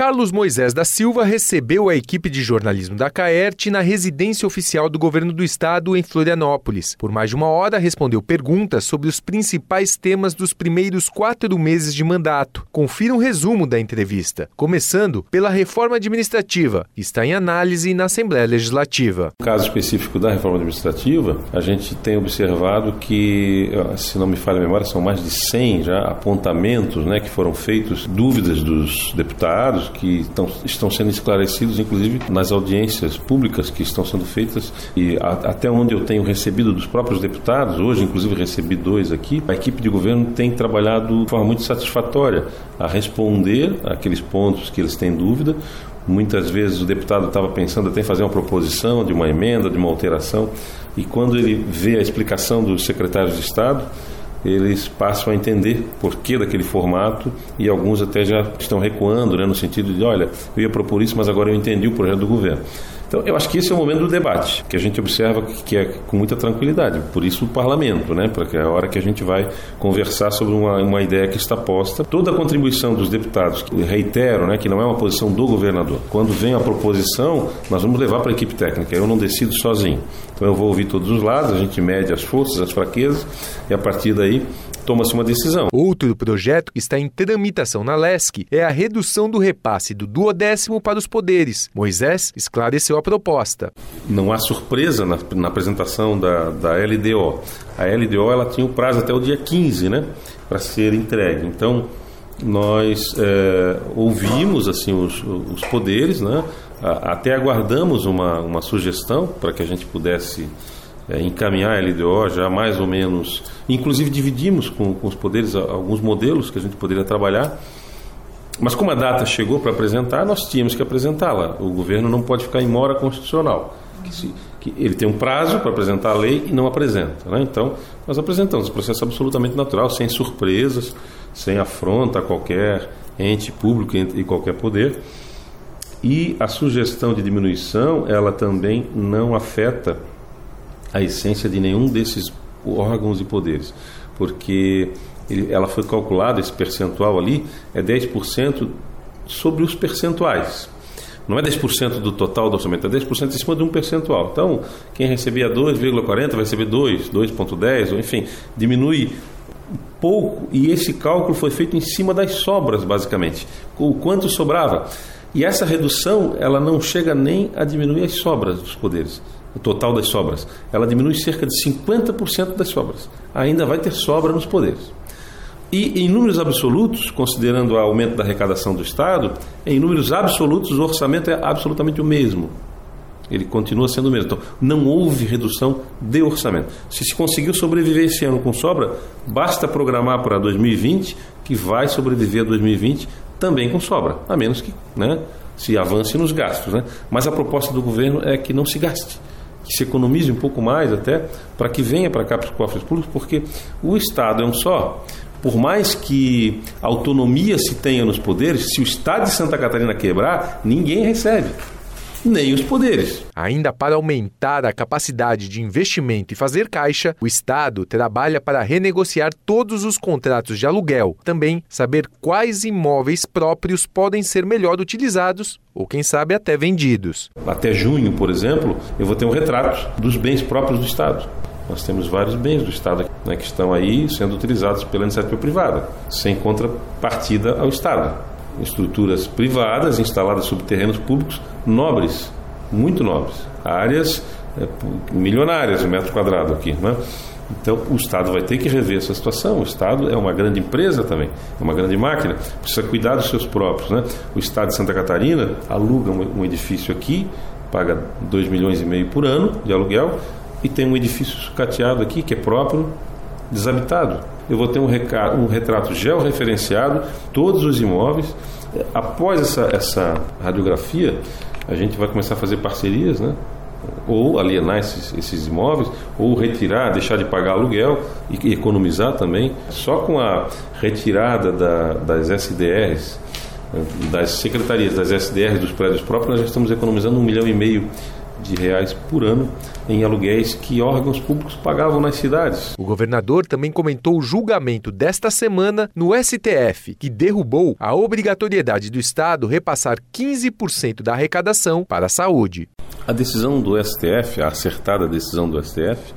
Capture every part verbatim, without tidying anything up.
Carlos Moisés da Silva recebeu a equipe de jornalismo da Caerte na residência oficial do governo do estado em Florianópolis. Por mais de uma hora, respondeu perguntas sobre os principais temas dos primeiros quatro meses de mandato. Confira um resumo da entrevista, começando pela reforma administrativa, que está em análise na Assembleia Legislativa. No caso específico da reforma administrativa, a gente tem observado que, se não me falha a memória, são mais de cem já apontamentos, né, que foram feitos, dúvidas dos deputados, que estão, estão sendo esclarecidos, inclusive nas audiências públicas que estão sendo feitas, e a, até onde eu tenho recebido dos próprios deputados, hoje inclusive recebi dois aqui, a equipe de governo tem trabalhado de forma muito satisfatória a responder àqueles pontos que eles têm dúvida. Muitas vezes o deputado estava pensando até em fazer uma proposição de uma emenda, de uma alteração, e quando ele vê a explicação dos secretários de Estado, eles passam a entender por que daquele formato, e alguns até já estão recuando, né, no sentido de, olha, eu ia propor isso, mas agora eu entendi o projeto do governo. Então, eu acho que esse é o momento do debate, que a gente observa que é com muita tranquilidade. Por isso o parlamento, né? Porque é a hora que a gente vai conversar sobre uma, uma ideia que está posta. Toda a contribuição dos deputados, que reitero, né, que não é uma posição do governador. Quando vem a proposição, nós vamos levar para a equipe técnica. Eu não decido sozinho. Então eu vou ouvir todos os lados, a gente mede as forças, as fraquezas, e a partir daí toma-se uma decisão. Outro projeto que está em tramitação na Lesc é a redução do repasse do duodécimo para os poderes. Moisés esclareceu a proposta. Não há surpresa na, na apresentação da, da L D O. A L D O ela tinha o prazo até o dia quinze, né, para ser entregue. Então, nós é, ouvimos assim, os, os poderes, né, até aguardamos uma, uma sugestão para que a gente pudesse É, encaminhar a L D O já mais ou menos, inclusive dividimos com, com os poderes alguns modelos que a gente poderia trabalhar, mas como a data chegou para apresentar, nós tínhamos que apresentá-la. O governo não pode ficar em mora constitucional, que se, que ele tem um prazo para apresentar a lei e não apresenta, né? Então nós apresentamos, um processo absolutamente natural, sem surpresas, sem afronta a qualquer ente público e qualquer poder. E a sugestão de diminuição, ela também não afeta a essência de nenhum desses órgãos e poderes, porque ele, ela foi calculada, esse percentual ali é dez por cento sobre os percentuais. Não é dez por cento do total do orçamento, é dez por cento em cima de um percentual. Então, quem recebia dois vírgula quarenta vai receber dois, dois vírgula dez, enfim, diminui pouco, e esse cálculo foi feito em cima das sobras, basicamente. O quanto sobrava. E essa redução, ela não chega nem a diminuir as sobras dos poderes, o total das sobras. Ela diminui cerca de cinquenta por cento das sobras. Ainda vai ter sobra nos poderes. E em números absolutos, considerando o aumento da arrecadação do Estado, em números absolutos o orçamento é absolutamente o mesmo. Ele continua sendo o mesmo. Então, não houve redução de orçamento. Se se conseguiu sobreviver esse ano com sobra, basta programar para dois mil e vinte, que vai sobreviver a dois mil e vinte também com sobra, a menos que, né, se avance nos gastos, né? Mas a proposta do governo é que não se gaste, que se economize um pouco mais até, para que venha para cá para os cofres públicos, porque o Estado é um só. Por mais que autonomia se tenha nos poderes, se o Estado de Santa Catarina quebrar, ninguém recebe, nem os poderes. Ainda para aumentar a capacidade de investimento e fazer caixa, o Estado trabalha para renegociar todos os contratos de aluguel. Também saber quais imóveis próprios podem ser melhor utilizados ou, quem sabe, até vendidos. Até junho, por exemplo, eu vou ter um retrato dos bens próprios do Estado. Nós temos vários bens do Estado, né, que estão aí sendo utilizados pela iniciativa privada, sem contrapartida ao Estado. Estruturas privadas instaladas sobre terrenos públicos nobres, muito nobres, áreas é, milionárias de metro quadrado aqui, né? Então o Estado vai ter que rever essa situação. O Estado é uma grande empresa também, é uma grande máquina, precisa cuidar dos seus próprios, né? O Estado de Santa Catarina aluga um, um edifício aqui, paga dois milhões e meio por ano de aluguel, e tem um edifício sucateado aqui que é próprio, desabitado. Eu vou ter um, reca- um retrato georreferenciado, todos os imóveis. Após essa, essa radiografia, a gente vai começar a fazer parcerias, né? Ou alienar esses, esses imóveis, ou retirar, deixar de pagar aluguel e, e economizar também. Só com a retirada da, das S D Rs, das secretarias das S D Rs dos prédios próprios, nós já estamos economizando um milhão e meio de reais por ano em aluguéis que órgãos públicos pagavam nas cidades. O governador também comentou o julgamento desta semana no S T F, que derrubou a obrigatoriedade do Estado repassar quinze por cento da arrecadação para a saúde. A decisão do S T F, a acertada decisão do S T F,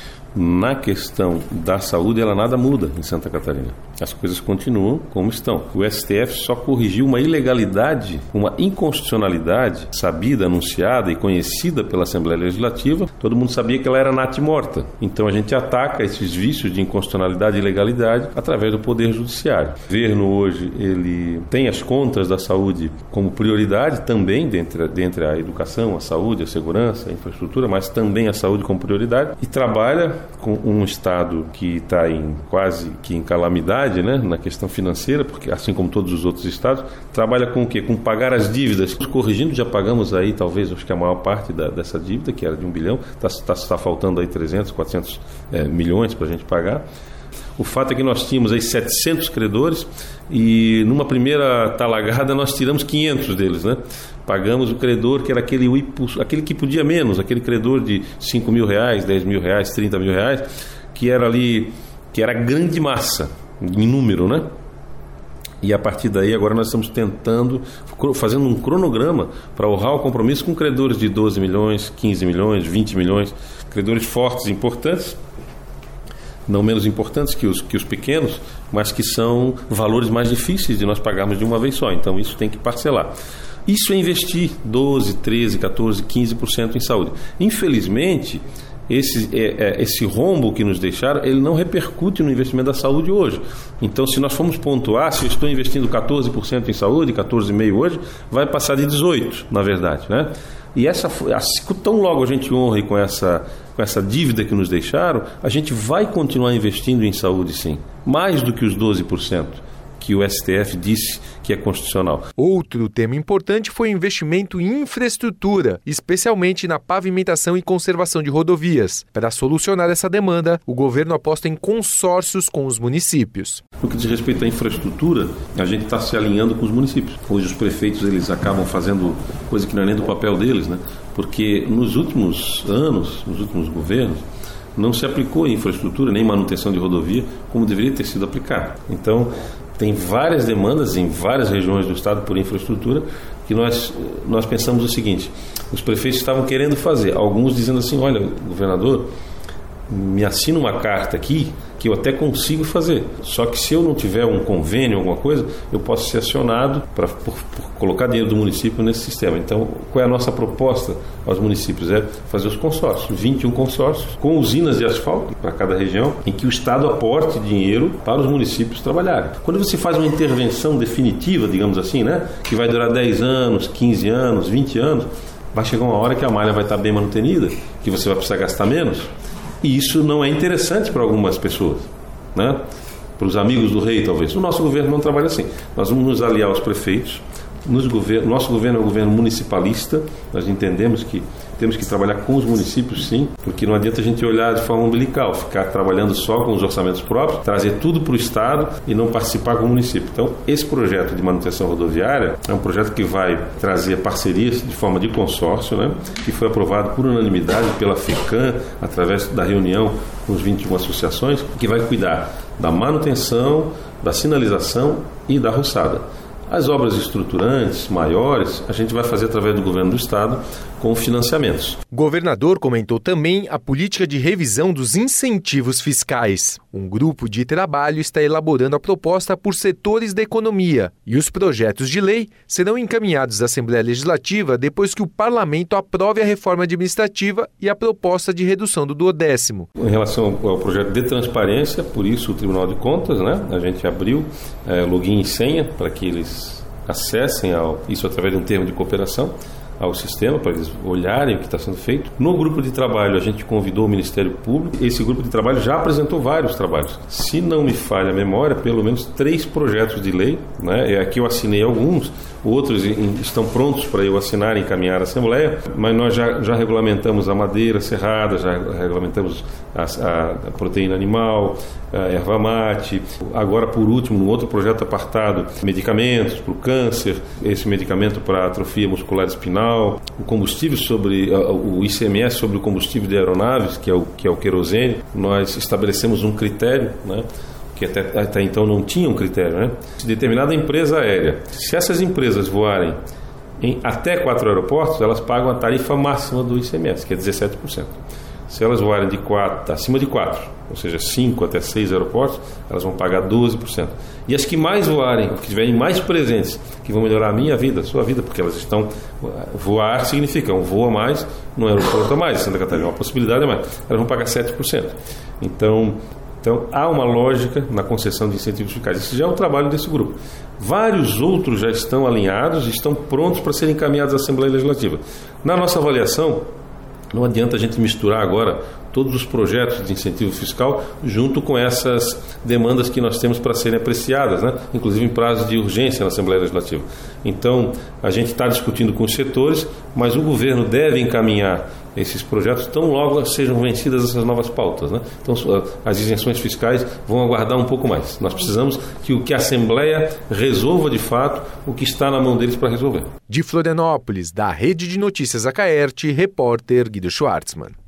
na questão da saúde, ela nada muda em Santa Catarina. As coisas continuam como estão. O S T F só corrigiu uma ilegalidade, uma inconstitucionalidade sabida, anunciada e conhecida pela Assembleia Legislativa. Todo mundo sabia que ela era natimorta. Então a gente ataca esses vícios de inconstitucionalidade e ilegalidade através do Poder Judiciário. O governo hoje ele tem as contas da saúde como prioridade também, dentre, dentre a educação, a saúde, a segurança, a infraestrutura, mas também a saúde como prioridade, e trabalha com um Estado que está em quase que em calamidade, né, na questão financeira, porque assim como todos os outros estados, trabalha com o quê? Com pagar as dívidas. Corrigindo, já pagamos aí talvez, acho que a maior parte da, dessa dívida, que era de um bilhão, está tá, tá faltando aí trezentos, quatrocentos é, milhões para a gente pagar. O fato é que nós tínhamos aí setecentos credores e numa primeira talagada nós tiramos quinhentos deles, né? Pagamos o credor que era aquele, aquele que podia menos, aquele credor de cinco mil reais, dez mil reais, trinta mil reais, que era ali, que era grande massa, em número, né? E a partir daí agora nós estamos tentando, fazendo um cronograma para honrar o compromisso com credores de doze milhões, quinze milhões, vinte milhões, credores fortes e importantes, não menos importantes que os, que os pequenos, mas que são valores mais difíceis de nós pagarmos de uma vez só. Então isso tem que parcelar. Isso é investir doze, treze, quatorze, quinze por cento em saúde. Infelizmente, esse, é, é, esse rombo que nos deixaram, ele não repercute no investimento da saúde hoje. Então, se nós formos pontuar, se eu estou investindo quatorze por cento em saúde, quatorze vírgula cinco por cento hoje, vai passar de dezoito por cento, na verdade, né? E essa, tão logo a gente honre com essa, com essa dívida que nos deixaram, a gente vai continuar investindo em saúde, sim. Mais do que os doze por cento que o S T F disse que é constitucional. Outro tema importante foi o investimento em infraestrutura, especialmente na pavimentação e conservação de rodovias. Para solucionar essa demanda, o governo aposta em consórcios com os municípios. No que diz respeito à infraestrutura, a gente está se alinhando com os municípios. Hoje os prefeitos eles acabam fazendo coisa que não é nem do papel deles, né? Porque nos últimos anos, nos últimos governos, não se aplicou em infraestrutura nem manutenção de rodovia como deveria ter sido aplicado. Então, tem várias demandas em várias regiões do estado por infraestrutura que nós, nós pensamos o seguinte: os prefeitos estavam querendo fazer, alguns dizendo assim, olha, governador, me assina uma carta aqui que eu até consigo fazer, só que se eu não tiver um convênio, alguma coisa, eu posso ser acionado para por, por colocar dinheiro do município nesse sistema. Então, qual é a nossa proposta aos municípios? É fazer os consórcios, vinte e um consórcios, com usinas de asfalto para cada região, em que o Estado aporte dinheiro para os municípios trabalharem. Quando você faz uma intervenção definitiva, digamos assim, né, que vai durar dez anos, quinze anos, vinte anos, vai chegar uma hora que a malha vai estar bem manutenida, que você vai precisar gastar menos. E isso não é interessante para algumas pessoas, né? Para os amigos do rei, talvez. O nosso governo não trabalha assim. Nós vamos nos aliar aos prefeitos. Nos governo, nosso governo é um governo municipalista. Nós entendemos que temos que trabalhar com os municípios, sim, porque não adianta a gente olhar de forma umbilical, ficar trabalhando só com os orçamentos próprios, trazer tudo para o Estado e não participar com o município. Então, esse projeto de manutenção rodoviária é um projeto que vai trazer parcerias de forma de consórcio, né, que foi aprovado por unanimidade pela FECAM, através da reunião com as vinte e uma associações, que vai cuidar da manutenção, da sinalização e da roçada. As obras estruturantes, maiores, a gente vai fazer através do governo do estado com financiamentos. O governador comentou também a política de revisão dos incentivos fiscais. Um grupo de trabalho está elaborando a proposta por setores da economia e os projetos de lei serão encaminhados à Assembleia Legislativa depois que o parlamento aprove a reforma administrativa e a proposta de redução do duodécimo. Em relação ao projeto de transparência, por isso o Tribunal de Contas, né, a gente abriu é, login e senha para que eles acessem ao, isso através de um termo de cooperação ao sistema, para eles olharem o que está sendo feito. No grupo de trabalho, a gente convidou o Ministério Público. Esse grupo de trabalho já apresentou vários trabalhos. Se não me falha a memória, pelo menos três projetos de lei, né? Aqui eu assinei alguns, outros estão prontos para eu assinar e encaminhar à Assembleia, mas nós já, já regulamentamos a madeira serrada, já regulamentamos a, a, a proteína animal, a erva mate. Agora, por último, no outro projeto apartado, medicamentos para o câncer, esse medicamento para atrofia muscular espinal, nacional, o combustível sobre, o I C M S sobre o combustível de aeronaves, que é o, que é o querosene. Nós estabelecemos um critério, né, que até, até então não tinha um critério, né? Determinada empresa aérea, se essas empresas voarem em até quatro aeroportos, elas pagam a tarifa máxima do I C M S, que é dezessete por cento. Se elas voarem de quatro, acima de quatro, ou seja, cinco até seis aeroportos, elas vão pagar doze por cento. E as que mais voarem, que estiverem mais presentes, que vão melhorar a minha vida, a sua vida, porque elas estão... Voar significa um voo a mais, no aeroporto a mais, Santa Catarina, uma possibilidade a mais. Elas vão pagar sete por cento. Então, então, há uma lógica na concessão de incentivos fiscais. Esse já é o trabalho desse grupo. Vários outros já estão alinhados e estão prontos para serem encaminhados à Assembleia Legislativa. Na nossa avaliação, não adianta a gente misturar agora todos os projetos de incentivo fiscal junto com essas demandas que nós temos para serem apreciadas, né? Inclusive em prazo de urgência na Assembleia Legislativa. Então, a gente está discutindo com os setores, mas o governo deve encaminhar esses projetos tão logo sejam vencidas essas novas pautas, né? Então, as isenções fiscais vão aguardar um pouco mais. Nós precisamos que, o, que a Assembleia resolva de fato o que está na mão deles para resolver. De Florianópolis, da Rede de Notícias Acaerte, repórter Guido Schwartzmann.